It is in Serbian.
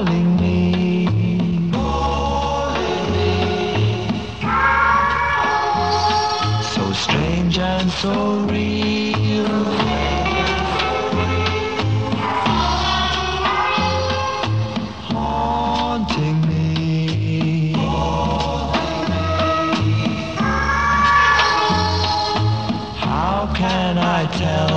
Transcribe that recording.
calling me. So strange and so real. Haunting me. How can I tell